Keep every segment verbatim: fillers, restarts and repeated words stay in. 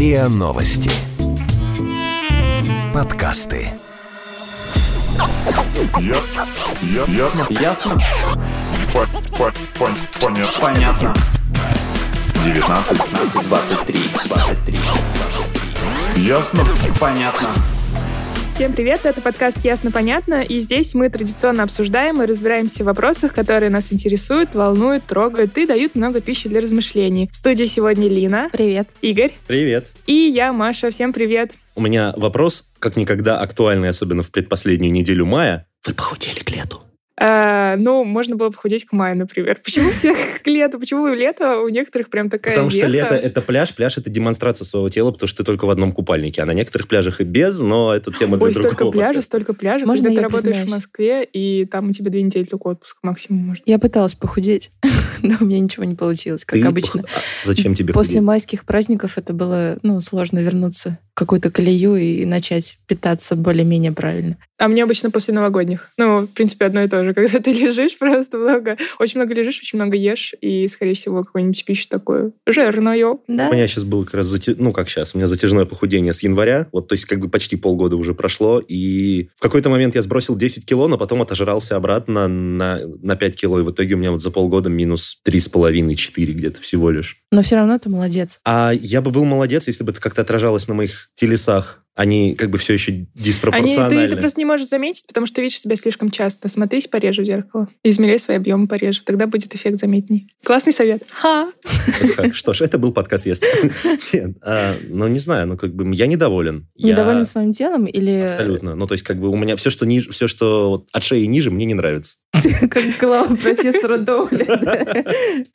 РИА Новости. Подкасты. Ясно. Ясно. Ясно. Понятно. Понятно. девятнадцать, двадцать три, двадцать три. Ясно. Понятно. Всем привет, это подкаст «Ясно-понятно», и здесь мы традиционно обсуждаем и разбираемся в вопросах, которые нас интересуют, волнуют, трогают и дают много пищи для размышлений. В студии сегодня Лина. Привет. Игорь. Привет. И я, Маша. Всем привет. У меня вопрос, как никогда актуальный, особенно в предпоследнюю неделю мая. Вы похудели к лету? А, ну, можно было похудеть к маю, например. Почему всех к лету? Почему лето у некоторых прям такая Потому веха? что лето — это пляж, пляж — это демонстрация своего тела, потому что ты только в одном купальнике. А на некоторых пляжах и без, но это тема для Ой, другого. столько пляжей, столько пляжей. Можно Когда ты я работаешь признаюсь? в Москве, и там у тебя две недели только отпуск максимум может. Я пыталась похудеть, но у меня ничего не получилось, как Ты обычно. пох- а зачем тебе После худеть? майских праздников это было ну, сложно вернуться в какую-то колею и начать питаться более-менее правильно. А мне обычно после новогодних. Ну, в принципе, одно и то же. Когда ты лежишь просто много, очень много лежишь, очень много ешь, и, скорее всего, какую-нибудь пищу такую жирную. Да? У меня сейчас было как раз, зати- ну как сейчас, у меня затяжное похудение с января, вот, то есть как бы почти полгода уже прошло, и в какой-то момент я сбросил десять кило, но потом отожрался обратно на, на пять кило, и в итоге у меня вот за полгода минус три с половиной четыре где-то всего лишь. Но все равно ты молодец. А я бы был молодец, если бы это как-то отражалось на моих телесах. Они как бы все еще Они, диспропорциональны. ты, ты просто не можешь заметить, потому что видишь себя слишком часто. Смотрись пореже в зеркало. Измеряй свои объемы пореже. Тогда будет эффект заметней. Классный совет. Ха! Что ж, это был подкаст «Ясно». Нет, а, ну не знаю, ну как бы я недоволен. Недоволен Я- своим телом или... Абсолютно. Ну то есть как бы у меня все, что ниже, все, что вот от шеи ниже, мне не нравится. Как глава профессора Доуля.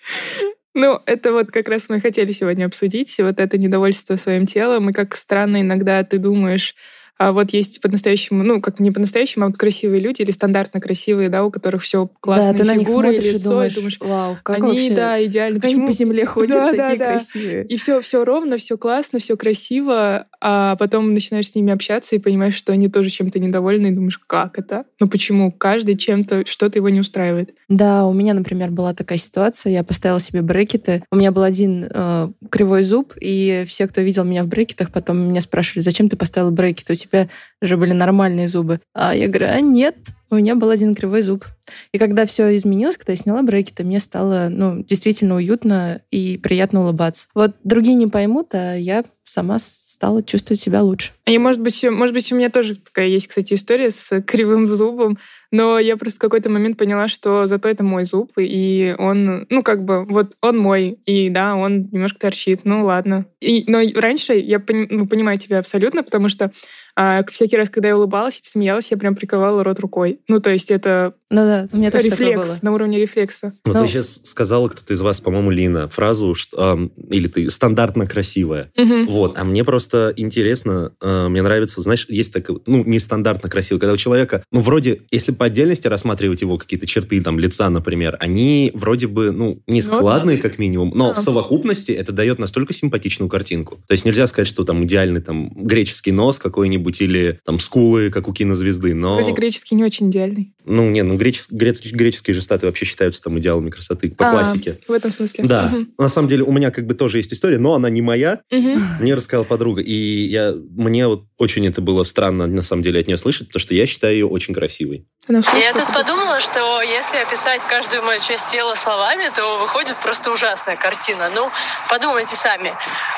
Ну, это вот как раз мы хотели сегодня обсудить. Вот это недовольство своим телом. И как странно иногда ты думаешь... А вот есть по-настоящему, ну, как не по-настоящему, а вот красивые люди или стандартно красивые, да, у которых все классные Да, ты на них фигуры, смотришь и лицо, думаешь, и думаешь, вау, как они, вообще... да, идеально. Как они по земле ходят Да, такие да, да. красивые. И все, все ровно, все классно, все красиво, а потом начинаешь с ними общаться и понимаешь, что они тоже чем-то недовольны, и думаешь, как это? Ну почему? Каждый чем-то, что-то его не устраивает. Да, у меня, например, была такая ситуация. Я поставила себе брекеты. У меня был один э, кривой зуб, и все, кто видел меня в брекетах, потом меня спрашивали, зачем ты поставила брекеты? У тебя же были нормальные зубы. А я говорю, а нет, у меня был один кривой зуб. И когда все изменилось, когда я сняла брекеты, мне стало ну, действительно уютно и приятно улыбаться. Вот другие не поймут, а я сама стала чувствовать себя лучше. И, может быть, может быть, у меня тоже такая есть, кстати, история с кривым зубом, но я просто в какой-то момент поняла, что зато это мой зуб, и он, ну, как бы, вот он мой, и да, он немножко торчит, ну, ладно. И, но раньше я пони- ну, понимаю тебя абсолютно, потому что а, всякий раз, когда я улыбалась и смеялась, я прям прикрывала рот рукой. Ну, то есть это Ну да, у меня тоже такое было. рефлекс, на уровне рефлекса. Вот Ну- ты сейчас сказала, кто-то из вас, по-моему, Лина, фразу, что, эм, или ты стандартно красивая. Мгм. Вот, а мне просто интересно, э, мне нравится, знаешь, есть такое, ну, нестандартно красиво, когда у человека, ну, вроде, если по отдельности рассматривать его какие-то черты, там, лица, например, они вроде бы, ну, не складные, как минимум, но Да. в совокупности это дает настолько симпатичную картинку. То есть нельзя сказать, что там идеальный там греческий нос какой-нибудь или там скулы, как у кинозвезды, но... Вроде греческий не очень идеальный. Ну, не, ну, гречес- грец- греческие же статуи вообще считаются там идеалами красоты по А, классике. В этом смысле. Да, Мгм. на самом деле у меня как бы тоже есть история, но она не моя. Мгм. Мне рассказала подруга, и я, мне вот очень это было странно, на самом деле, от нее слышать, потому что я считаю ее очень красивой. Она в Я что-то- тут подумала, что если описать каждую мою часть тела словами, то выходит просто ужасная картина. Ну, подумайте сами.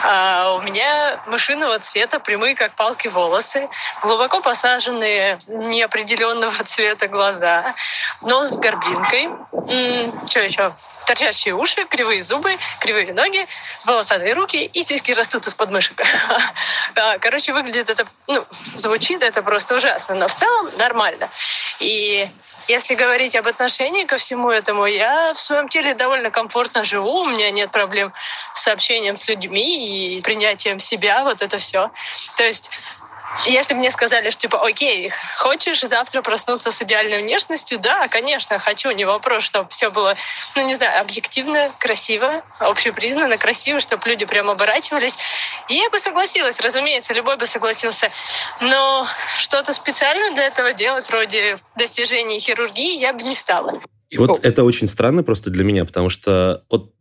А, у меня мышиного цвета, прямые как палки волосы, глубоко посаженные неопределенного цвета глаза, нос с горбинкой. М, что еще? Торчащие уши, кривые зубы, кривые ноги, волосатые руки и сиськи растут из подмышек. А, Короче, выглядит это, ну, звучит это просто ужасно, но в целом нормально. И если говорить об отношении ко всему этому, я в своем теле довольно комфортно живу, у меня нет проблем с общением с людьми и принятием себя, вот это все. То есть если бы мне сказали, что типа, окей, хочешь завтра проснуться с идеальной внешностью? Да, конечно, хочу, не вопрос, чтобы все было, ну не знаю, объективно, красиво, общепризнанно, красиво, чтобы люди прям оборачивались. И я бы согласилась, разумеется, любой бы согласился. Но что-то специально для этого делать, вроде достижений хирургии, я бы не стала. И вот О. это очень странно просто для меня, потому что вот, ну,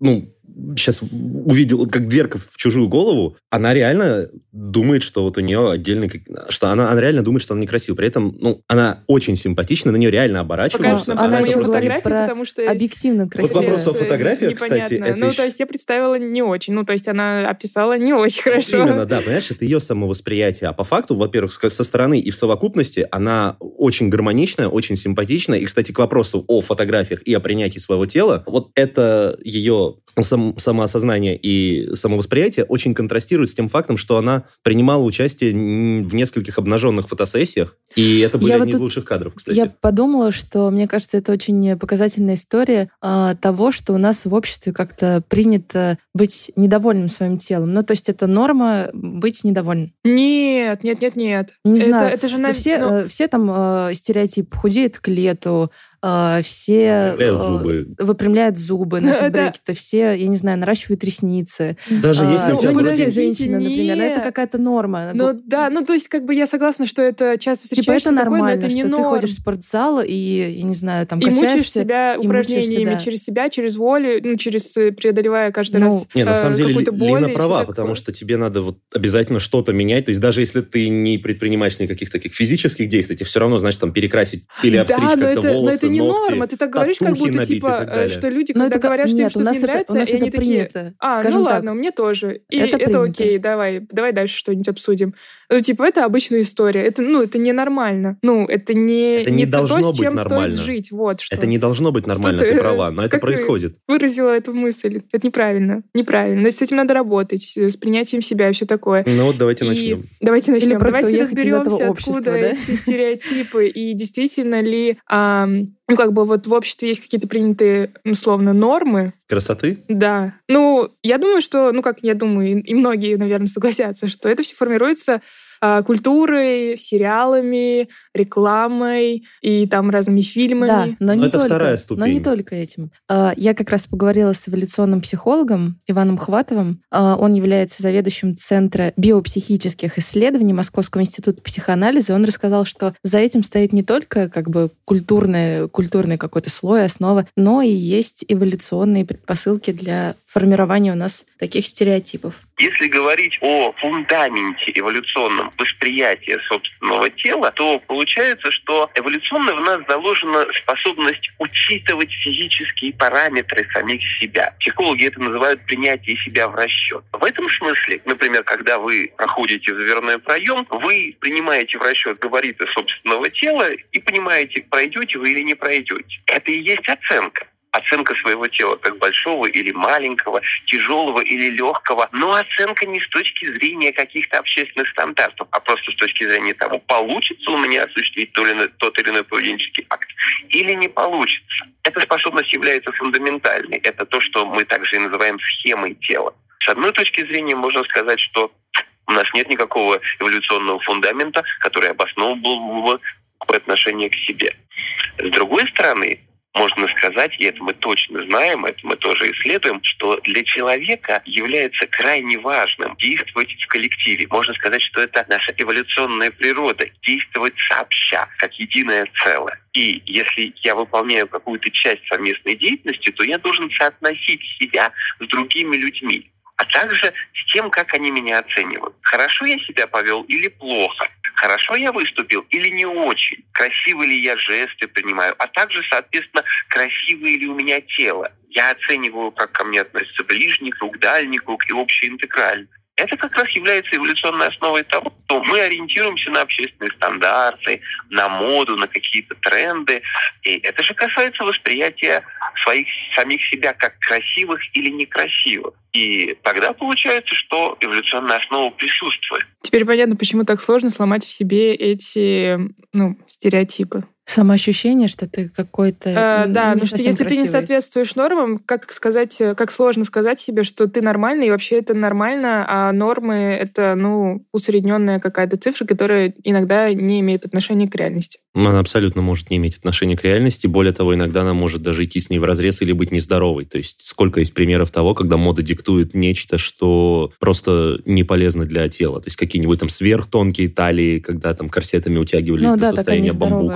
сейчас увидел, как дверка в чужую голову, она реально думает, что вот у нее отдельный... Что она, она реально думает, что она некрасивая. При этом, ну, она очень симпатична, на нее реально оборачиваются. Покажешь Она нам еще говорит фотографии, про потому что... объективно красивая. Вот вопрос о фотографиях, кстати, это Ну, еще- то есть я представила не очень. Ну, то есть она описала не очень хорошо. Именно, да, понимаешь, это ее самовосприятие. А по факту, во-первых, с- со стороны и в совокупности она очень гармоничная, очень симпатичная. И, кстати, к вопросу о фотографиях и о принятии своего тела, вот это ее сам- самоосознание и самовосприятие очень контрастирует с тем фактом, что она принимала участие м, в нескольких обнаженных фотосессиях, и это были Я вот одни из тут- лучших кадров, кстати. Я подумала, что, мне кажется, это очень показательная история а, того, что у нас в обществе как-то принято быть недовольным своим телом. Ну, то есть это норма быть недовольным. Нет, нет, нет, нет. Не это, знаю. это же... Да на- все, ну, э, все там э, стереотип худеют к лету, э, все Выпрямляют э, зубы. выпрямляют зубы, носят Да. брекеты, все, я не знаю, наращивают ресницы. Даже А, если у ну, тебя ну, не вроде- все подождите, женщины, например, но это нет. какая-то норма. ну, да, ну, то есть, как бы я согласна, что это часто Типа встречается это такое, но нормально, это не что ты норм. ходишь в спортзал и, я не знаю, там И мучаешь качаешься. себя и упражнениями мучаешься, да. через себя, через волю, ну, через э, преодолевая каждый Ну, раз Не, на э, самом деле какую-то Ли- боль. Лина и всё права, такое. потому что тебе надо вот обязательно что-то менять. То есть даже если ты не предпринимаешь никаких таких физических действий, тебе все равно, значит, там перекрасить или обстричь Да, но как-то это, но волосы, это не ногти, норма. Ты так говоришь, как татухи будто, набить и типа, так далее. э, что люди, Ну, когда это как- говорят, что им нет, у что-то нас не это- у нравится, нас и они это такие, принято, а, скажем ну так. ладно, мне тоже. И Это это, принято. окей, давай, давай дальше что-нибудь обсудим. Ну, типа, это обычная история. Это, ну, это ненормально. Ну, это не, Это не то, должно с быть чем нормально. стоит жить. Вот что. Это не должно быть нормально, Что-то, ты права, но это как ты- происходит. Выразила эту мысль. Это неправильно. Неправильно. С этим надо работать, с принятием себя и все такое. Ну вот давайте И начнем. Давайте начнем. Или просто Давайте уехать из этого разберемся, общества, откуда да? эти стереотипы и действительно ли, ам, ну как бы вот в обществе есть какие-то принятые условно нормы. Красоты? Да. Ну, я думаю, что, ну как я думаю, и многие, наверное, согласятся, что это все формируется а, культурой, сериалами, рекламой и там разными фильмами. Да, но, Но не это только, вторая но ступень. не только этим. А, Я как раз поговорила с эволюционным психологом Иваном Хватовым. А, Он является заведующим Центра биопсихических исследований Московского института психоанализа. Он рассказал, что за этим стоит не только как бы культурный, культурный какой-то слой, основа, но и есть эволюционные предпосылки для формирования у нас таких стереотипов. Если говорить о фундаменте эволюционном восприятия собственного тела, то получается, что эволюционно в нас заложена способность учитывать физические параметры самих себя. Психологи это называют принятие себя в расчет. В этом смысле, например, когда вы проходите в дверной проем, вы принимаете в расчет габариты собственного тела и понимаете, пройдете вы или не пройдете. Это и есть оценка. Оценка своего тела как большого или маленького, тяжелого или легкого. Но оценка не с точки зрения каких-то общественных стандартов, а просто с точки зрения того, получится у меня осуществить тот или иной, тот или иной поведенческий акт или не получится. Эта способность является фундаментальной. Это то, что мы также и называем схемой тела. С одной точки зрения можно сказать, что у нас нет никакого эволюционного фундамента, который обосновывал бы отношение к себе. С другой стороны, можно сказать, и это мы точно знаем, это мы тоже исследуем, что для человека является крайне важным действовать в коллективе. Можно сказать, что это наша эволюционная природа – действовать сообща, как единое целое. И если я выполняю какую-то часть совместной деятельности, то я должен соотносить себя с другими людьми, а также с тем, как они меня оценивают. Хорошо я себя повел или плохо? Хорошо я выступил или не очень? Красивые ли я жесты принимаю? А также, соответственно, красивое ли у меня тело? Я оцениваю, как ко мне относится ближний круг, дальний круг и общеинтегральный. Это как раз является эволюционной основой того, что мы ориентируемся на общественные стандарты, на моду, на какие-то тренды. И это же касается восприятия своих самих себя как красивых или некрасивых. И тогда получается, что эволюционная основа присутствует. Теперь понятно, почему так сложно сломать в себе эти, ну, стереотипы. Самоощущение, что ты какой-то Э, н- да, не ну что совсем если ты не красивый. соответствуешь нормам, как сказать, как сложно сказать себе, что ты нормальный, и вообще это нормально, а нормы — это, ну, усредненная какая-то цифра, которая иногда не имеет отношения к реальности. Она абсолютно может не иметь отношения к реальности. Более того, иногда она может даже идти с ней вразрез или быть нездоровой. То есть сколько есть примеров того, когда мода диктует нечто, что просто не полезно для тела. То есть какие-нибудь там сверхтонкие талии, когда там корсетами утягивались Ну до да, такая состояния нездоровая бамбука. худоба.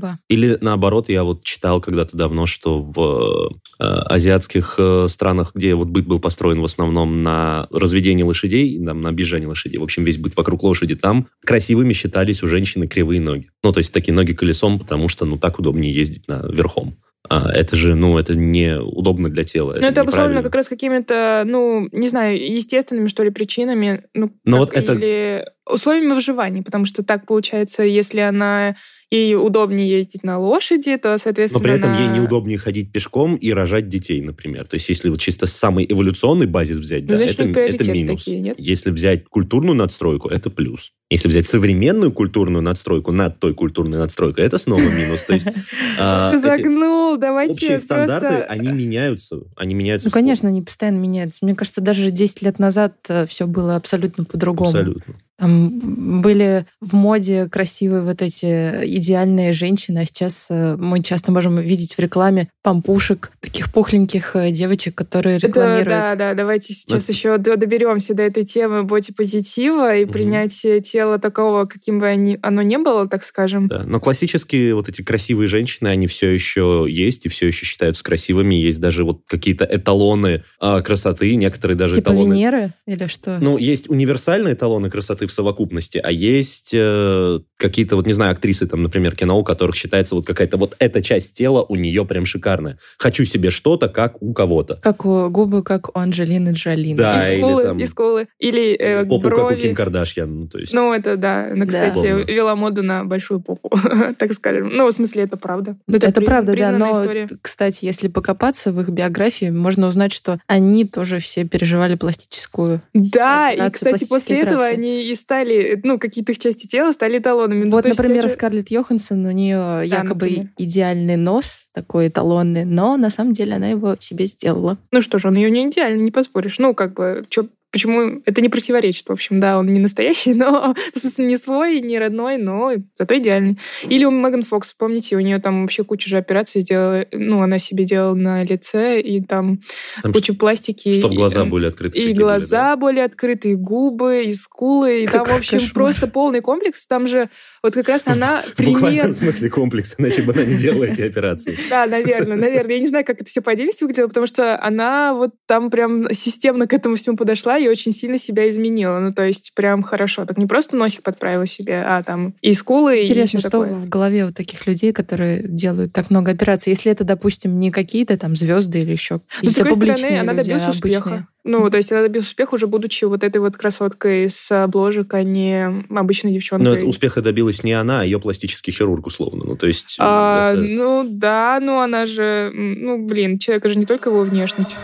Спасибо. Или наоборот, я вот читал когда-то давно, что в э, азиатских э, странах, где вот быт был построен в основном на разведении лошадей, там, на объезжании лошадей, в общем, весь быт вокруг лошади, там красивыми считались у женщины кривые ноги. Ну, то есть такие ноги колесом, потому что, ну, так удобнее ездить на, верхом. А это же, ну, это неудобно для тела. Ну, это, это обусловлено как раз какими-то, ну, не знаю, естественными, что ли, причинами. Ну, Но как, вот это... Или условиями выживания, потому что так получается, если она... ей удобнее ездить на лошади, то, соответственно... Но при этом она... ей неудобнее ходить пешком и рожать детей, например. То есть если вот чисто самый эволюционный базис взять, ну, да, это, это минус. Такие, нет? Если взять культурную надстройку, это плюс. Если взять современную культурную надстройку над той культурной надстройкой, это снова минус. То есть ты загнул, давайте общие стандарты, они меняются. Они меняются. Ну, конечно, они постоянно меняются. Мне кажется, даже десять лет назад все было абсолютно по-другому. Абсолютно. Там были в моде красивые вот эти идеальные женщины, а сейчас мы часто можем видеть в рекламе пампушек, таких пухленьких девочек, которые рекламируют. Это, да, да, давайте сейчас это... еще доберемся до этой темы бодипозитива и угу. принятия тела такого, каким бы они, оно ни было, так скажем. Да, но классические вот эти красивые женщины, они все еще есть и все еще считаются красивыми. Есть даже вот какие-то эталоны а, красоты, некоторые даже типа эталоны... Венеры или что? Ну, есть универсальные эталоны красоты в совокупности, а есть э, какие-то, вот не знаю, актрисы, там, например, кино, у которых считается вот какая-то вот эта часть тела у нее прям шикарная. Хочу себе что-то, как у кого-то. Как у губы, как у Анджелины Джоли. Да, и скулы, или там... И скулы. Или э, попу, брови. как у Ким Кардашьян. Ну, то есть... ну, это да. Она, кстати, да. вела моду на большую попу, так скажем. Ну, в смысле, это правда. Это, это приз... правда, да, но, история. Кстати, если покопаться в их биографии, можно узнать, что они тоже все переживали пластическую Да, операцию, и, кстати, после операции. этого они и стали, ну, какие-то их части тела стали эталонами. Вот, ну, например, же... Скарлетт Йоханссон, у нее да, якобы например. идеальный нос, такой эталонный, но на самом деле она его себе сделала. Ну что же, он ее не идеальный, не поспоришь. Ну, как бы, что... Почему это не противоречит, в общем, да, он не настоящий, но, в смысле, не свой, не родной, но зато идеальный. Или у Меган Фокс, помните, у нее там вообще куча же операций сделала, ну, она себе делала на лице, и там, там куча пластики. Чтобы и, глаза там, были открыты. И глаза были, да? были открыты, и губы, и скулы, и как там, в общем, кошмар. Просто полный комплекс. Там же вот как раз она пример... В буквальном смысле комплекс, иначе бы она не делала эти операции. Да, наверное, наверное. Я не знаю, как это все по отдельности выглядело, потому что она вот там прям системно к этому всему подошла и очень сильно себя изменила. Ну, то есть прям хорошо. Так не просто носик подправила себе, а там и скулы, Интересно, и все что такое. в голове вот таких людей, которые делают так много операций, если это, допустим, не какие-то там звезды или еще Но, с другой стороны, она люди, добилась а успеха. обычные. Ну, то есть она добилась успеха, уже будучи вот этой вот красоткой с обложек, а не обычной девчонкой. Но это успеха добилась не она, а ее пластический хирург, условно. Ну, то есть... А, это... Ну, да, ну она же... Ну, блин, человека же не только его внешность.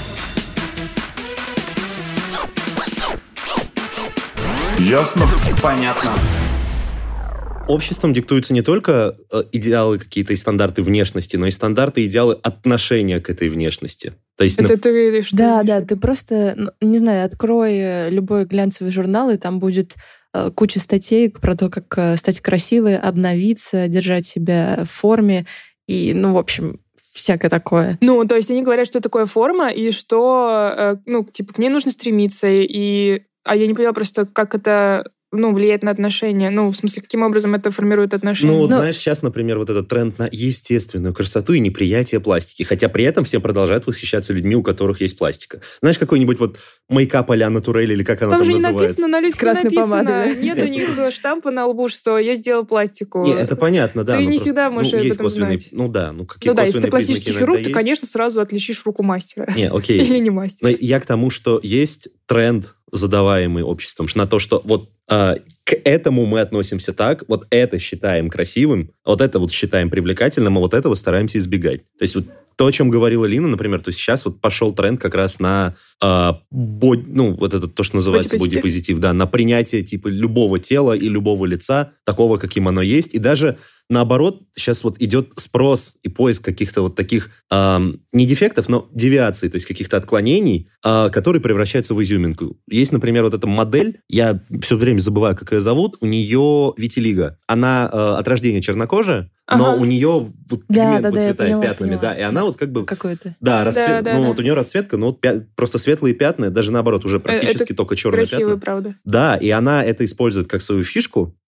Ясно? Понятно. Обществом диктуются не только идеалы какие-то и стандарты внешности, но и стандарты и идеалы отношения к этой внешности. То есть, это ну... ты что? Да, да, ты просто, не знаю, открой любой глянцевый журнал, и там будет куча статей про то, как стать красивой, обновиться, держать себя в форме. И, ну, в общем, всякое такое. Ну, то есть они говорят, что такое форма, и что, ну, типа, к ней нужно стремиться, и... А я не поняла просто, как это, ну, влияет на отношения. Ну, в смысле, каким образом это формирует отношения. Ну, вот ну, знаешь, сейчас, например, вот этот тренд на естественную красоту и неприятие пластики. Хотя при этом все продолжают восхищаться людьми, у которых есть пластика. Знаешь, какой-нибудь вот мейкап а-ля Натурель, или как она там, там же называется? Не написано, на людях красной написано. помадой. Нет у них штампа на лбу, что я сделал пластику. Нет, это понятно, да. Ты не просто, всегда можешь ну, об есть этом косвенные, знать. Ну да, ну какие Ну да, если ты косвенные пластический хирург, ты, есть. конечно, сразу отличишь руку мастера. Не, окей. Или не мастера. Но я к тому, что есть тренд, задаваемый обществом, на то, что вот э, к этому мы относимся так, вот это считаем красивым, вот это вот считаем привлекательным, а вот этого стараемся избегать. То есть вот то, о чем говорила Лина, например, то есть сейчас вот пошел тренд как раз на э, bod, ну, вот это то, что называется бодипозитив, да, на принятие типа любого тела и любого лица, такого, каким оно есть, и даже наоборот, сейчас вот идет спрос и поиск каких-то вот таких э, не дефектов, но девиаций, то есть каких-то отклонений, э, которые превращаются в изюминку. Есть, например, вот эта модель, я все время забываю, как ее зовут, у нее витилиго. Она э, от рождения чернокожая, но ага. у нее вот да, пигмент да, выцветает да, поняла, пятнами, поняла. да, и она вот как бы... Какой-то. Да, расцвет, да, да, ну да. вот у нее расцветка, ну вот пя... просто светлые пятна, даже наоборот, уже практически это только черные красивые, пятна. правда. Да, и она это использует как свою фишку,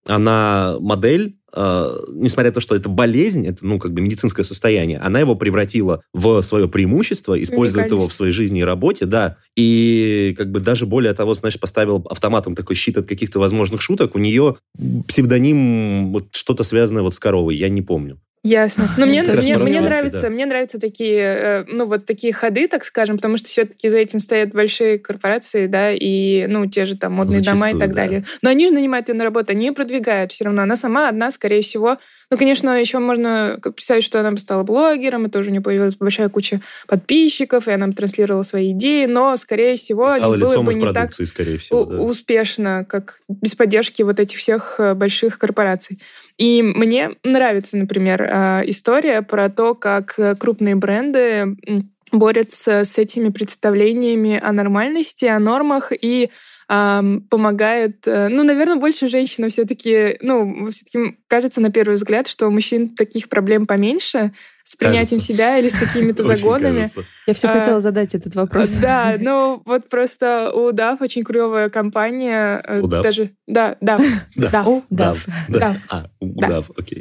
она модель, Uh, несмотря на то, что это болезнь, это, ну, как бы медицинское состояние, она его превратила в свое преимущество, использует его в своей жизни и работе, да, и как бы даже более того, знаешь, поставил автоматом такой щит от каких-то возможных шуток, у нее псевдоним, вот что-то связанное вот с коровой, я не помню. Ясно. Но мне, Как мне, раз мне развитие, нравятся, да. мне нравятся такие, э, ну, вот такие ходы, так скажем, потому что все-таки за этим стоят большие корпорации, да, и, ну, те же там модные Зачастую, дома и так да. далее. Но они же нанимают ее на работу, они ее продвигают все равно. Она сама одна, скорее всего. Ну, конечно, еще можно представить, что она бы стала блогером, и тоже у нее появилась большая куча подписчиков, и она бы транслировала свои идеи, но, скорее всего, Стала было лицом бы их не так продукции, скорее всего, у- да. успешно, как без поддержки вот этих всех э, больших корпораций. И мне нравится, например, э, история про то, как э, крупные бренды м, борются с этими представлениями о нормальности, о нормах и ам, помогают... э, Ну, наверное, больше женщинам все-таки... Ну, все-таки кажется на первый взгляд, что у мужчин таких проблем поменьше с принятием Кажется. себя или с какими-то Очень загонами. кажется. Я все А, хотела задать этот вопрос. Да, ну вот просто у даф очень клевая компания. э, У даф? Даже, да, даф. Да. Да. О, да. Дав, да. Дав. А, Да. удав, окей.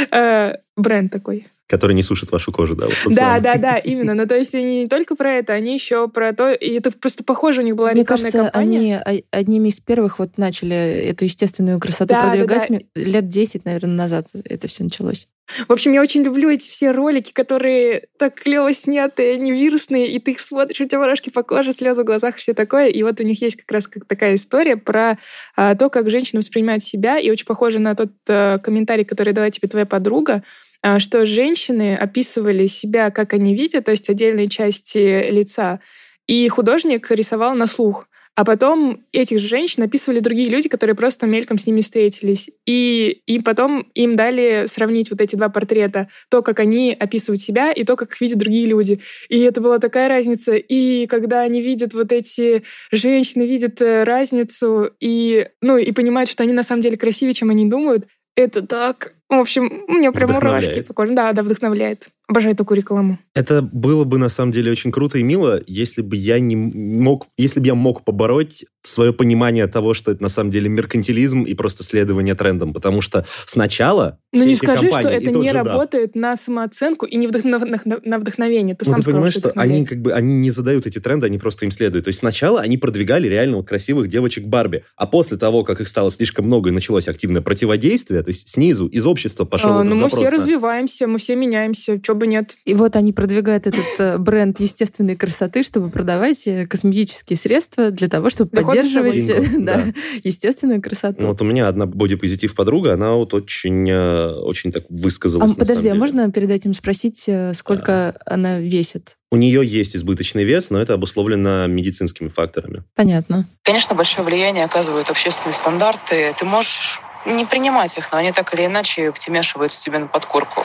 Э, Бренд такой. Который не сушит вашу кожу, да? Вот тот Да, самый. да, да, именно. Ну, то есть они не только про это, они еще про то... И это просто похоже, у них была Мне рекламная кажется, кампания. они о- одними из первых вот начали эту естественную красоту Да, да, продвигать. да. М- Лет десять, наверное, назад это все началось. В общем, я очень люблю эти все ролики, которые так клево сняты, они вирусные, и ты их смотришь, у тебя мурашки по коже, слезы в глазах, все такое. И вот у них есть как раз как такая история про а, то, как женщины воспринимают себя, и очень похоже на тот а, комментарий, который дала тебе твоя подруга, а, что женщины описывали себя, как они видят, то есть отдельные части лица, и художник рисовал на слух. А потом этих же женщин описывали другие люди, которые просто мельком с ними встретились. И, и потом им дали сравнить вот эти два портрета. То, как они описывают себя, и то, как их видят другие люди. И это была такая разница. И когда они видят вот эти женщины, видят э, разницу, и, ну, и понимают, что они на самом деле красивее, чем они думают, это так... В общем, у меня прям Вдохновляет. мурашки по коже. Да, да, вдохновляет. Обожаю такую рекламу. Это было бы, на самом деле, очень круто и мило, если бы я не мог, если бы я мог побороть свое понимание того, что это на самом деле меркантилизм и просто следование трендам. Потому что сначала Но все не эти скажи, компании, что и это тот не же Дав, работает на самооценку и не вдохнов... на вдохновение. Ты ну, сам ты сказал, понимаешь, что что вдохновляет. они как бы они не задают эти тренды, они просто им следуют. То есть сначала они продвигали реально вот красивых девочек Барби, а после того, как их стало слишком много и началось активное противодействие, то есть снизу, из общества пошел А, этот ну, мы запрос все на- развиваемся, мы все меняемся, чего бы нет. И вот они продвигают этот э, бренд естественной красоты, чтобы продавать э, косметические средства для того, чтобы Для ухода за поддерживать собой. э, да, Да. естественную красоту. Ну, вот у меня одна бодипозитив подруга, она вот очень, э, очень так А высказалась. на подожди, самом а деле. можно перед этим спросить, э, сколько она весит? У нее есть избыточный вес, но это обусловлено медицинскими факторами. Понятно. Конечно, большое влияние оказывают общественные стандарты. Ты можешь не принимать их, но они так или иначе втемяшиваются тебе на подкорку.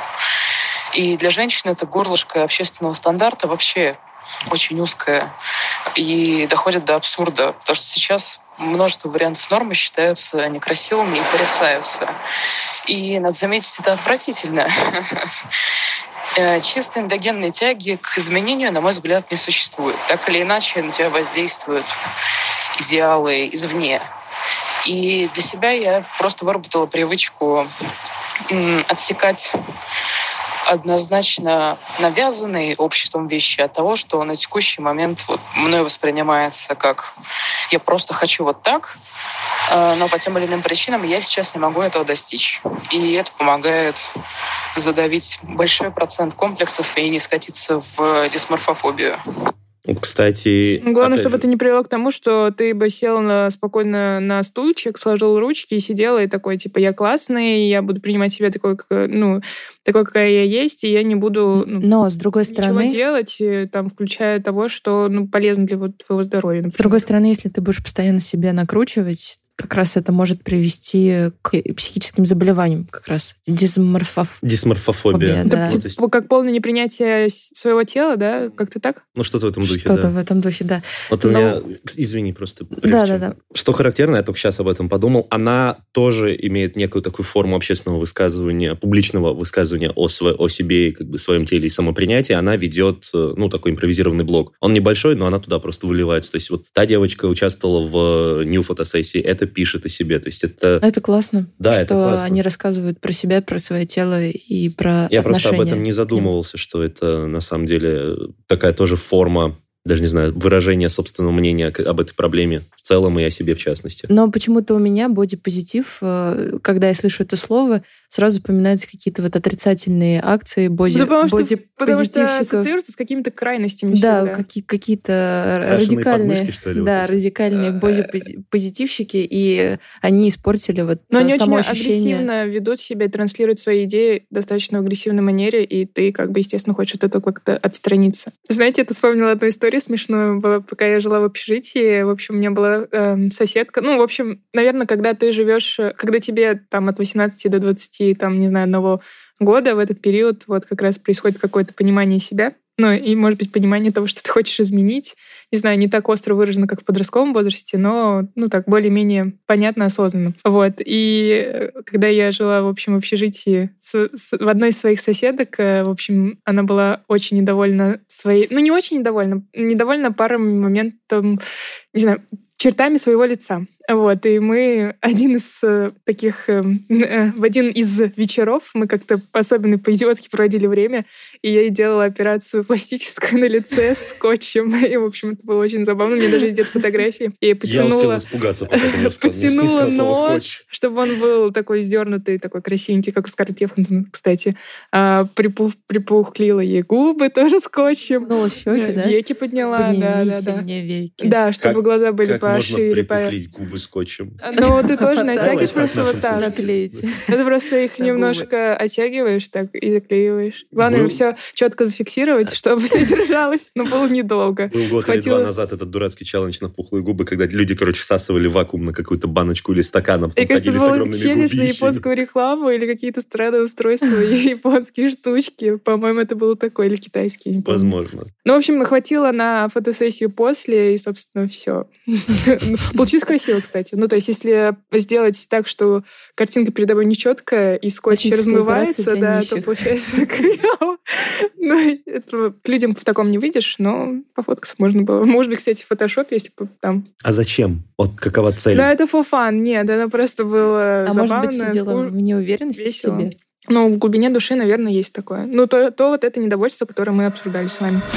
И для женщин это горлышко общественного стандарта вообще очень узкое и доходит до абсурда, потому что сейчас множество вариантов нормы считаются некрасивыми и порицаются. И, надо заметить, это отвратительно. Чисто эндогенной тяги к изменению, на мой взгляд, не существует. Так или иначе на тебя воздействуют идеалы извне. И для себя я просто выработала привычку м, отсекать однозначно навязанные обществом вещи от того, что на текущий момент вот мной воспринимается как «я просто хочу вот так», но по тем или иным причинам я сейчас не могу этого достичь. И это помогает задавить большой процент комплексов и не скатиться в дисморфофобию. Кстати... Главное, опять чтобы же, это не привело к тому, что ты бы сел на, спокойно на стульчик, сложил ручки и сидела, и такой, типа, я классный, я буду принимать себя такой, как, ну, такой, какая я есть, и я не буду ну, Но, с другой ничего стороны, делать, там, включая того, что ну, полезно для вот, твоего здоровья. Например. с другой стороны, если ты будешь постоянно себя накручивать, как раз это может привести к психическим заболеваниям, как раз дисморфоф. Дисморфофобия. Фобия, да. Ну, то есть, Типа, как полное непринятие с- своего тела, да? Как-то так? ну, что-то в этом духе, Что-то да. в этом духе, да. Вот у Но- меня... Извини, просто... прежде Да, чем- да, да. Что характерно, я только сейчас об этом подумал, она тоже имеет некую такую форму общественного высказывания, публичного высказывания о, сво- о себе, и как бы своем теле и самопринятии. Она ведет, э, ну, такой импровизированный блог. Он небольшой, но она туда просто выливается. То есть вот та девочка участвовала в нью-фотосессии, эта пишет о себе. То есть это... Это классно, да, что это классно. Они рассказывают про себя, про свое тело и про Я отношения. просто об этом не задумывался, что это на самом деле такая тоже форма, даже не знаю, выражения собственного мнения об этой проблеме в целом и о себе в частности. Но почему-то у меня бодипозитив, когда я слышу это слово, сразу вспоминаются какие-то вот отрицательные акции боди, да, потому, что, бодипозитивщиков. потому что ассоциируется с какими-то крайностями. Да, всегда. какие- какие-то Крашеные радикальные, подмышки, что ли, да, вот эти? радикальные бодипозитивщики, и они испортили вот Но они очень само ощущение. агрессивно ведут себя и транслируют свои идеи достаточно в агрессивной манере, и ты, как бы, естественно, хочешь от этого как-то отстраниться. Знаете, я тут вспомнила одну историю смешную, была, пока я жила в общежитии. В общем, у меня была э, соседка. Ну, в общем, наверное, когда ты живешь, когда тебе там от восемнадцати до двадцати, там, не знаю, одного года, в этот период вот как раз происходит какое-то понимание себя. Ну, и, может быть, понимание того, что ты хочешь изменить. Не знаю, не так остро выражено, как в подростковом возрасте, но, ну, так, более-менее понятно, осознанно. Вот. И когда я жила, в общем, в общежитии с, с, в одной из своих соседок, в общем, она была очень недовольна своей... Ну, не очень недовольна. Недовольна паром моментом, не знаю, чертами своего лица. Вот, и мы один из э, таких... Э, э, в один из вечеров мы как-то особенно по-идиотски проводили время, и я ей делала операцию пластическую на лице с скотчем. И, в общем, это было очень забавно. Мне даже есть где-то фотографии. И я потянула... Я успел испугаться, пока ты мне сказал. Потянула Не сказала слово нос, скотч. чтобы он был такой сдернутый, такой красивенький, как у Скарлетт Йоханссон, кстати. А, припух, припухлила ей губы тоже скотчем. Нула щеки, да? Веки подняла, да, да, Поднимите да. мне веки. Да, чтобы Как- глаза были Как можно пошире. по- припухлить губы скотчем? Ну, ты тоже Давай, натягиваешь как просто в вот нашем так. случае. Наклеите. Это просто их На губы. немножко оттягиваешь так и заклеиваешь. Главное Был- все четко зафиксировать, чтобы все держалось. Но было недолго. Был год Схватила- или два назад этот дурацкий челлендж на пухлые губы, когда люди, короче, всасывали вакуум на какую-то баночку или стакан, а потом Мне кажется, это ходили с был огромными челлендж на губищами. японскую рекламу или какие-то странные устройства и японские штучки. По-моему, это было такое, или китайские, не помню. Возможно. Ну, в общем, хватило на фотосессию после, и, собственно, все. Получилось красиво, кстати. Ну, то есть, если сделать так, что картинка передо мной нечеткая, и скотч Классическая размывается, операция для да, нищих. то получается криво. Ну, это к людям в таком не выйдешь, но пофоткаться можно было. Может быть, кстати, в фотошопе, если бы там... А зачем? Вот какова цель? Да, это for fun. Нет, это просто было А забавно. может быть, все дело скур- в неуверенности весело. в себе? Ну, в глубине души, наверное, есть такое. Ну, то, то вот это недовольство, которое мы обсуждали с вами.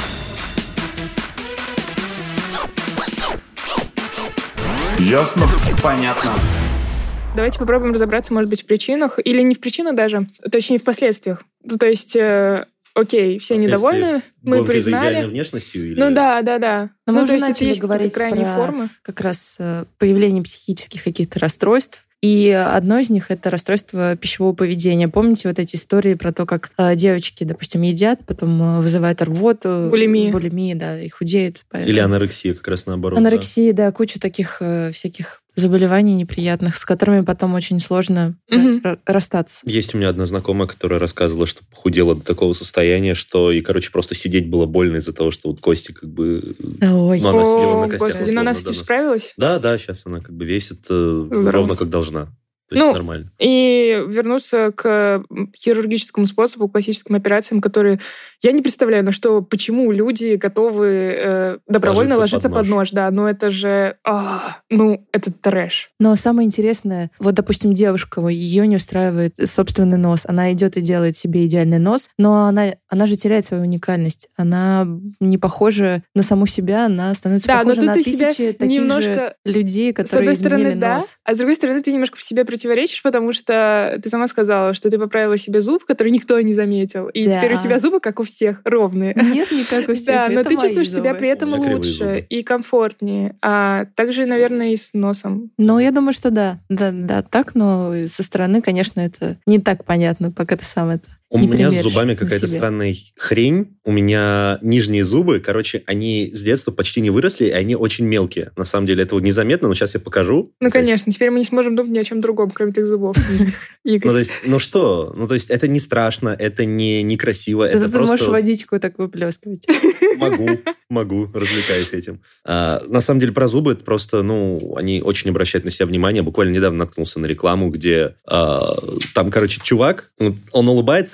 Ясно? Понятно. Давайте попробуем разобраться, может быть, в причинах, или не в причинах даже, точнее, в последствиях. Ну, то есть, э, окей, все Последствия недовольны, мы Гонки за идеальной признали. внешностью? Или... Ну да, да, да. Но ну, мы то уже есть это начали есть какие-то говорить крайние про формы. как раз э, появление психических каких-то расстройств. И одно из них — это расстройство пищевого поведения. Помните вот эти истории про то, как э, девочки, допустим, едят, потом э, вызывают рвоту, Булимия. булимия, да, и худеют. поэтому- Или анорексия, как раз наоборот. Анорексия, да, куча таких э, всяких заболеваний неприятных, с которыми потом очень сложно Мгм. ра- расстаться. Да. Есть у меня одна знакомая, которая рассказывала, что похудела до такого состояния, что и, короче, просто сидеть было больно из-за того, что вот кости как бы... Ой. Ну, она съела на О, костях, господи, условно, на нас да, этим нас- справилась. Да, да, сейчас она как бы весит э, Здорово. ровно как должна. То есть Ну, нормально. И вернуться к хирургическому способу, к классическим операциям, которые... Я не представляю, на что, почему люди готовы э, добровольно Ложиться ложиться под под нож. нож. Да, ну это же... а, ну, это трэш. Но самое интересное, вот, допустим, девушка, ее не устраивает собственный нос, она идет и делает себе идеальный нос, но она, она же теряет свою уникальность. Она не похожа на саму себя, она становится Да, но похожа тут на ты себя тысячи таких немножко- же людей, С которые одной стороны, изменили да, нос. а с другой стороны, ты немножко в себе противоречишь, потому что ты сама сказала, что ты поправила себе зуб, который никто не заметил, и Да. теперь у тебя зубы, как у всех, ровные. Нет, не как у всех. Да, но это ты мои чувствуешь себя зубы. при этом У меня кривые лучше зубы. и комфортнее. А также, наверное, и с носом. Ну, я думаю, что да. Да, да, так, но со стороны, конечно, это не так понятно, пока ты сам это У не меня с примеришь зубами на какая-то себе. странная хрень. У меня нижние зубы, короче, они с детства почти не выросли, и они очень мелкие. На самом деле, этого незаметно, но сейчас я покажу. Ну, То есть- конечно, теперь мы не сможем думать ни о чем другом, кроме этих зубов. Ну, Игорь. то есть, ну что? Ну, то есть, это не страшно, это не некрасиво, Зато это ты просто... можешь водичку так выплескивать. Могу, могу, развлекаюсь этим. А, на самом деле, про зубы, это просто, ну, они очень обращают на себя внимание. Буквально недавно наткнулся на рекламу, где а, там, короче, чувак, он, он улыбается,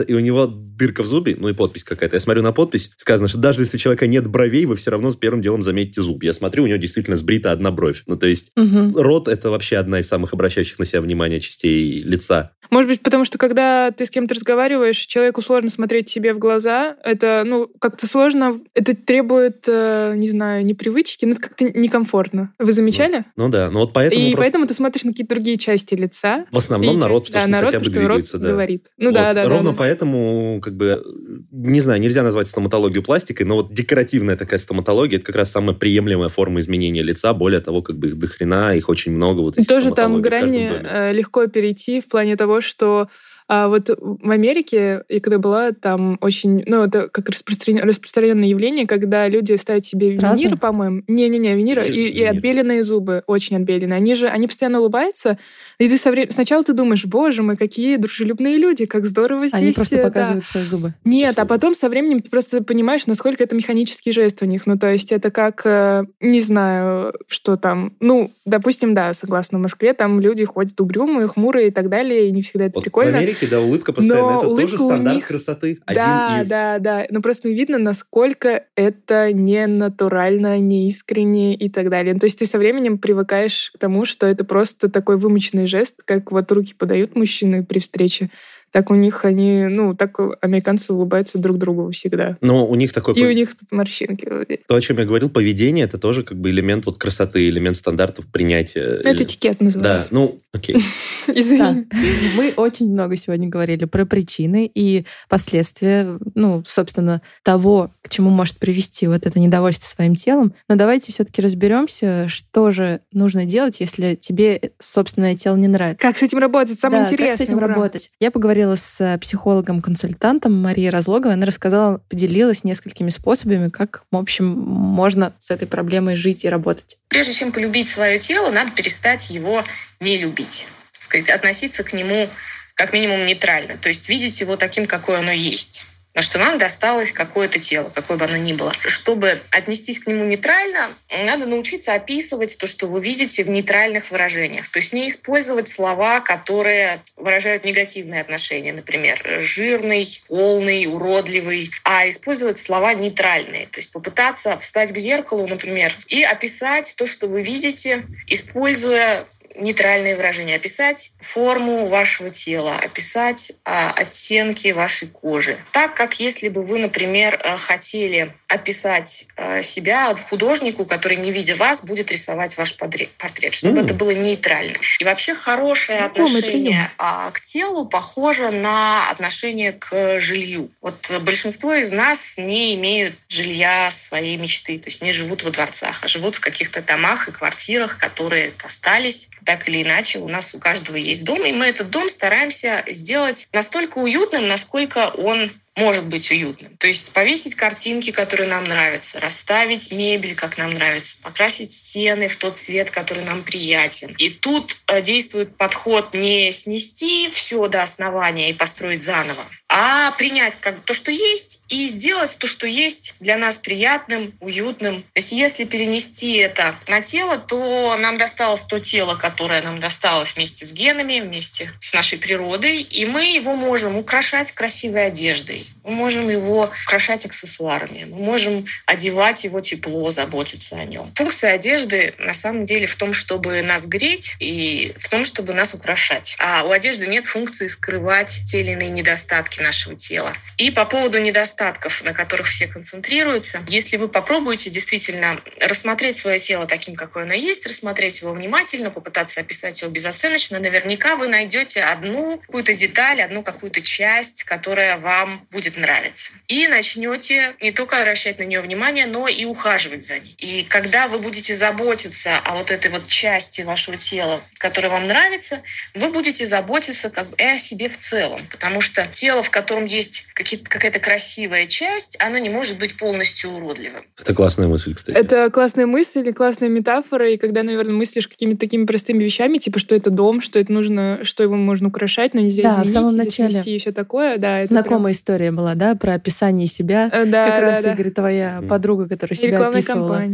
и у него дырка в зубе, ну и подпись какая-то. Я смотрю на подпись, сказано, что даже если у человека нет бровей, вы все равно с первым делом заметите зуб. Я смотрю, у него действительно сбрита одна бровь. Ну, то есть угу. рот — это вообще одна из самых обращающих на себя внимание частей лица. Может быть, потому что, когда ты с кем-то разговариваешь, человеку сложно смотреть себе в глаза. Это, ну, как-то сложно. Это требует, э, не знаю, непривычки, ну, это как-то некомфортно. Вы замечали? Ну, ну да, ну вот поэтому И просто... поэтому ты смотришь на какие-то другие части лица. В основном народ, потому да, что народ, хотя бы потому двигается. Рот да. говорит. Ну вот. да, да. Ровно да, да. поэтому, как бы, не знаю, нельзя назвать стоматологию пластикой, но вот декоративная такая стоматология — это как раз самая приемлемая форма изменения лица. Более того, как бы их дохрена, их очень много. Вот этих Тоже там грани доме. легко перейти в плане того, что А вот в Америке, я когда была, там очень... Ну, это как распространенное, распространенное явление, когда люди ставят себе Сразу? винир, по-моему. Не-не-не, винир и, и Винир. отбеленные зубы. Очень отбеленные. Они же... Они постоянно улыбаются. И ты со вре... сначала ты думаешь, боже мой, какие дружелюбные люди, как здорово здесь. Они просто да. показывают свои зубы. Нет, а потом со временем ты просто понимаешь, насколько это механический жест у них. Ну, то есть это как... Не знаю, что там... Ну, допустим, да, согласно Москве, там люди ходят угрюмые, хмурые и так далее, и не всегда это вот прикольно. Да, улыбка постоянно. Но это улыбка тоже стандарт них... красоты. Да, Один из... да, да. Но просто видно, насколько это не натурально, не искренне и так далее. То есть ты со временем привыкаешь к тому, что это просто такой вымученный жест, как вот руки подают мужчины при встрече. Так у них они, ну, так американцы улыбаются друг другу всегда. Но у них такой... И у них тут морщинки. То, о чем я говорил, поведение — это тоже как бы элемент вот красоты, элемент стандартов принятия. Это этикет называется. Да, ну, окей. Извини. Мы очень много сегодня говорили про причины и последствия, ну, собственно, того, к чему может привести вот это недовольство своим телом. Но давайте все-таки разберемся, что же нужно делать, если тебе собственное тело не нравится. Как с этим работать? Самое да, интересное. Как с этим ура. работать? Я поговорила с психологом-консультантом Марией Разлоговой. Она рассказала, поделилась несколькими способами, как, в общем, можно с этой проблемой жить и работать. Прежде чем полюбить свое тело, надо перестать его не любить. Так сказать, относиться к нему как минимум нейтрально. То есть видеть его таким, какое оно есть. Потому что нам досталось какое-то тело, какое бы оно ни было. Чтобы отнестись к нему нейтрально, надо научиться описывать то, что вы видите в нейтральных выражениях. То есть не использовать слова, которые выражают негативные отношения. Например, жирный, полный, уродливый. А использовать слова нейтральные. То есть попытаться встать к зеркалу, например, и описать то, что вы видите, используя нейтральные выражения, описать форму вашего тела, описать а, оттенки вашей кожи. Так, как если бы вы, например, хотели описать а, себя художнику, который, не видя вас, будет рисовать ваш портрет, чтобы mm. это было нейтрально. И вообще хорошее отношение а, к телу похоже на отношение к жилью. Вот большинство из нас не имеют жилья своей мечты, то есть не живут во дворцах, а живут в каких-то домах и квартирах, которые остались. Так или иначе, у нас у каждого есть дом, и мы этот дом стараемся сделать настолько уютным, насколько он может быть уютным. То есть повесить картинки, которые нам нравятся, расставить мебель, как нам нравится, покрасить стены в тот цвет, который нам приятен. И тут действует подход не снести все до основания и построить заново, а принять как то, что есть, и сделать то, что есть для нас приятным, уютным. То есть если перенести это на тело, то нам досталось то тело, которое нам досталось вместе с генами, вместе с нашей природой, и мы его можем украшать красивой одеждой. Мы можем его украшать аксессуарами, мы можем одевать его тепло, заботиться о нем. Функция одежды на самом деле в том, чтобы нас греть и в том, чтобы нас украшать. А у одежды нет функции скрывать те или иные недостатки нашего тела. И по поводу недостатков, на которых все концентрируются, если вы попробуете действительно рассмотреть свое тело таким, какое оно есть, рассмотреть его внимательно, попытаться описать его безоценочно, наверняка вы найдете одну какую-то деталь, одну какую-то часть, которая вам будет нравиться. И начнете не только обращать на нее внимание, но и ухаживать за ней. И когда вы будете заботиться о вот этой вот части вашего тела, которая вам нравится, вы будете заботиться как бы и о себе в целом. Потому что тело, в котором есть какая-то красивая часть, оно не может быть полностью уродливым. Это классная мысль, кстати. Это классная мысль и классная метафора. И когда, наверное, мыслишь какими-то такими простыми вещами, типа, что это дом, что это нужно, что его можно украшать, но нельзя да, изменить, в самом начале снести и все такое. Да, это знакомая прям... история была, да, про описание себя. Да, как да, раз, да. Игорь, твоя подруга, которая себя рекламная описывала. кампания.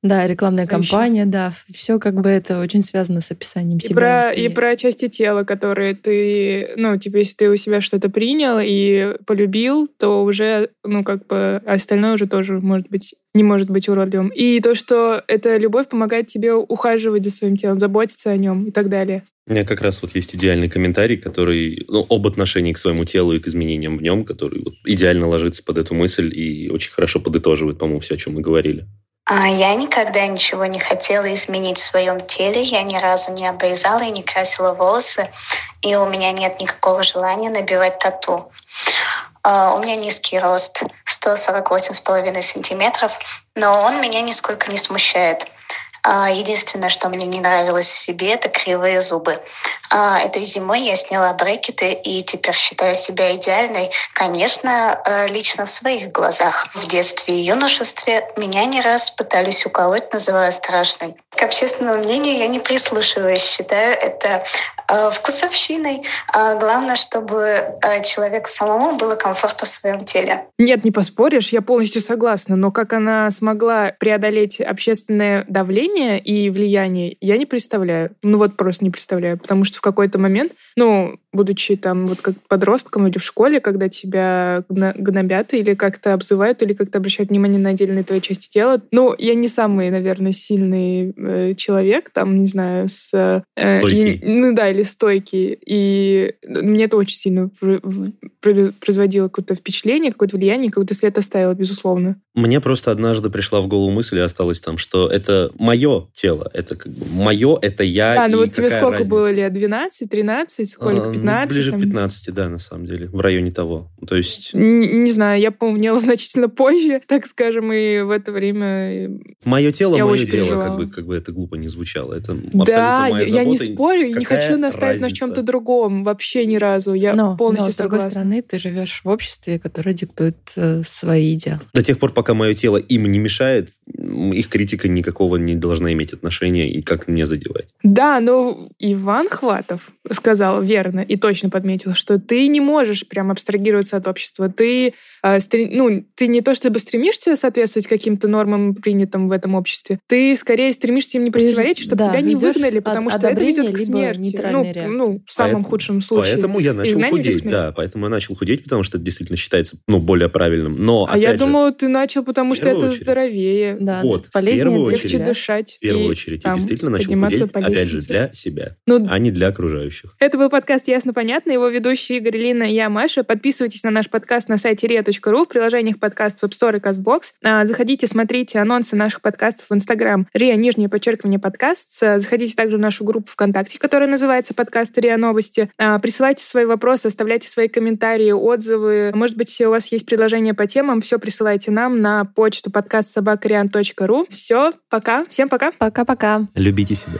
Да, рекламная кампания, да. Все как бы это очень связано с описанием и себя. Про, и про части тела, которые ты... Ну, типа, если ты у себя что-то принял и полюбил, то уже, ну, как бы остальное уже тоже может быть, не может быть уродливым. И то, что эта любовь помогает тебе ухаживать за своим телом, заботиться о нем и так далее. У меня как раз вот есть идеальный комментарий, который, ну, об отношении к своему телу и к изменениям в нем, который вот идеально ложится под эту мысль и очень хорошо подытоживает, по-моему, все, о чем мы говорили. Я никогда ничего не хотела изменить в своем теле. Я ни разу не обрезала и не красила волосы. И у меня нет никакого желания набивать тату. У меня низкий рост, сто сорок восемь с половиной сантиметров, но он меня нисколько не смущает. Единственное, что мне не нравилось в себе, это кривые зубы. Этой зимой я сняла брекеты и теперь считаю себя идеальной, конечно, лично в своих глазах. В детстве и юношестве меня не раз пытались уколоть, называя страшной. К общественному мнению я не прислушиваюсь, считаю это вкусовщиной. Главное, чтобы человеку самому было комфортно в своем теле. Нет, не поспоришь, я полностью согласна, но как она смогла преодолеть общественное давление и влияние, я не представляю. Ну вот просто не представляю, потому что в какой-то момент, ну, будучи там вот как подростком или в школе, когда тебя гнобят или как-то обзывают, или как-то обращают внимание на отдельные твои части тела, ну, я не самый, наверное, сильный э, человек, там, не знаю, с... Э, стойкий. И, ну да, или стойкий. И мне это очень сильно производило какое-то впечатление, какое-то влияние, какой-то след оставило, безусловно. Мне просто однажды пришла в голову мысль и осталось там, что это мое тело, это как бы мое, это я. Да, ну и вот тебе сколько разница? было лет? двенадцать, тринадцать, сколько? А, пятнадцать? ну, ближе там? к пятнадцати, да, на самом деле, в районе того. То есть... Не, не знаю, я помнила значительно позже, так скажем, и в это время... Мое тело, я мое дело, как бы, как бы это глупо не звучало. Это абсолютно да, моя я забота. не спорю, и не хочу настаивать разница? на чем-то другом, вообще ни разу. Я но, полностью но, с другой согласна. стороны, ты живешь в обществе, которое диктует э, свои идеалы. До тех пор, пока мое тело им не мешает, их критика никакого не должна иметь отношения и как не задевать. Да, но Иван Хватов сказал верно и точно подметил, что ты не можешь прям абстрагироваться от общества. Ты, э, стр... ну, ты не то чтобы стремишься соответствовать каким-то нормам, принятым в этом обществе, ты скорее стремишься им не противоречить, чтобы да, тебя не выгнали, потому что это ведет к смерти. Ну, ну, в самом поэтому, худшем случае. Поэтому я начал Изгнание худеть, да, поэтому я начал худеть, потому что это действительно считается, ну, более правильным. Но, а я же, думала, ты начал, потому что это очередь. здоровее. Да, вот, полезнее, в первую для очередь, легче тебя. дышать. В первую и, очередь я там, действительно начал подниматься худеть, по опять же, лестнице. для себя, ну, а не для окружающих. Это был подкаст «Ясно-понятно». Его ведущие Игорь, Лина и я, Маша. Подписывайтесь на наш подкаст на сайте риа точка ру, в приложениях подкаст в App Store и CastBox. Заходите, смотрите анонсы наших подкастов в Инстаграм риа, нижнее подчеркивание, подкаст. Заходите также в нашу группу ВКонтакте, которая называется «Подкаст риа Новости». Присылайте свои вопросы, оставляйте свои комментарии, отзывы. Может быть, у вас есть предложения по темам. Все присылайте нам на почту подкаст собака риан точка ру. Все, пока. Всем пока. Пока-пока. Любите себя.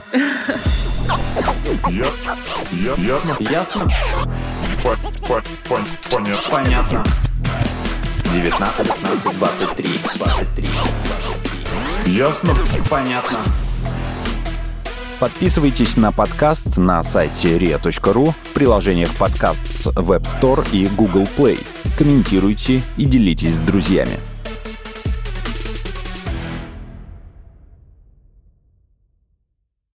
Ясно? Ясно? Ясно? По- по- по- Понятно. Понятно. девятнадцать, пятнадцать, двадцать три, двадцать три. Ясно? Понятно. Подписывайтесь на подкаст на сайте риа точка ру, в приложениях подкаст с Web Store и Google Play. Комментируйте и делитесь с друзьями.